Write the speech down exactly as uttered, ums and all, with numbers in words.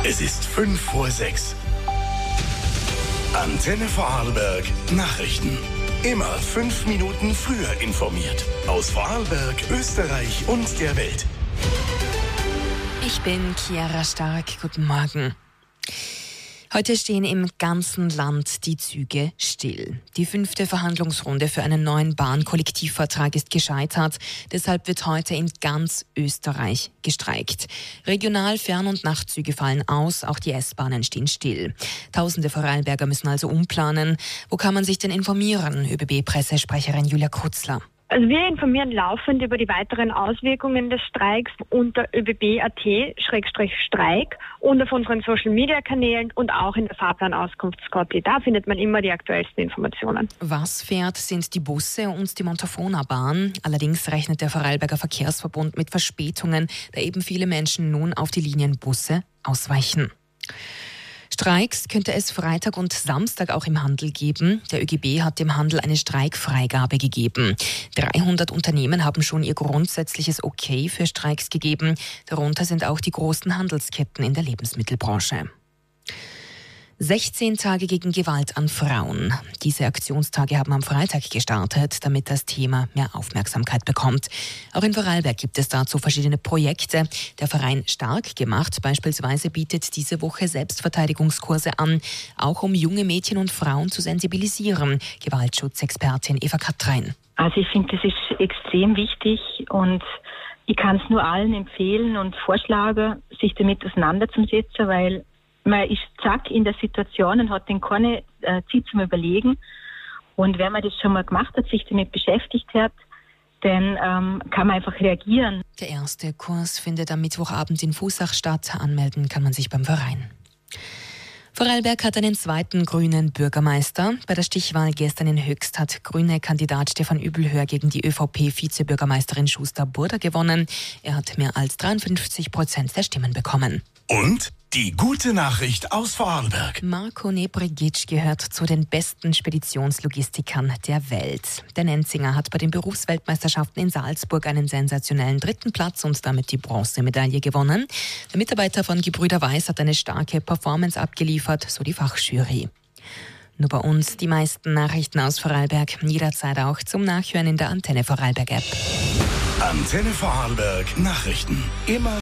Es ist fünf vor sechs. Antenne Vorarlberg Nachrichten. Immer fünf Minuten früher informiert. Aus Vorarlberg, Österreich und der Welt. Ich bin Chiara Stark. Guten Morgen. Heute stehen im ganzen Land die Züge still. Die fünfte Verhandlungsrunde für einen neuen Bahnkollektivvertrag ist gescheitert. Deshalb wird heute in ganz Österreich gestreikt. Regional-, Fern- und Nachtzüge fallen aus, auch die S-Bahnen stehen still. Tausende Vorarlberger müssen also umplanen. Wo kann man sich denn informieren? ÖBB-Pressesprecherin Julia Krutzler. Also wir informieren laufend über die weiteren Auswirkungen des Streiks unter ö b b punkt a t Schrägstrich Streik und auf unseren Social-Media-Kanälen und auch in der Fahrplanauskunftskopie. Da findet man immer die aktuellsten Informationen. Was fährt, sind die Busse und die Montafona-Bahn. Allerdings rechnet der Vorarlberger Verkehrsverbund mit Verspätungen, da eben viele Menschen nun auf die Linienbusse ausweichen. Streiks könnte es Freitag und Samstag auch im Handel geben. Der ÖGB hat dem Handel eine Streikfreigabe gegeben. dreihundert Unternehmen haben schon ihr grundsätzliches Okay für Streiks gegeben. Darunter sind auch die großen Handelsketten in der Lebensmittelbranche. sechzehn Tage gegen Gewalt an Frauen. Diese Aktionstage haben am Freitag gestartet, damit das Thema mehr Aufmerksamkeit bekommt. Auch in Vorarlberg gibt es dazu verschiedene Projekte. Der Verein Stark gemacht beispielsweise bietet diese Woche Selbstverteidigungskurse an, auch um junge Mädchen und Frauen zu sensibilisieren. Gewaltschutzexpertin Eva Katrein. Also ich finde, das ist extrem wichtig und ich kann es nur allen empfehlen und vorschlagen, sich damit auseinanderzusetzen, weil man ist zack in der Situation und hat dann keine äh, Zeit zum Überlegen. Und wenn man das schon mal gemacht hat, sich damit beschäftigt hat, dann ähm, kann man einfach reagieren. Der erste Kurs findet am Mittwochabend in Fußach statt. Anmelden kann man sich beim Verein. Vorarlberg hat einen zweiten grünen Bürgermeister. Bei der Stichwahl gestern in Höchst hat grüne Kandidat Stefan Übelhöher gegen die ÖVP-Vizebürgermeisterin Schuster-Burda gewonnen. Er hat mehr als dreiundfünfzig Prozent der Stimmen bekommen. Und die gute Nachricht aus Vorarlberg. Marco Nebrigic gehört zu den besten Speditionslogistikern der Welt. Der Nenzinger hat bei den Berufsweltmeisterschaften in Salzburg einen sensationellen dritten Platz und damit die Bronzemedaille gewonnen. Der Mitarbeiter von Gebrüder Weiß hat eine starke Performance abgeliefert, so die Fachjury. Nur bei uns die meisten Nachrichten aus Vorarlberg, jederzeit auch zum Nachhören in der Antenne Vorarlberg App. Antenne Vorarlberg Nachrichten. Immer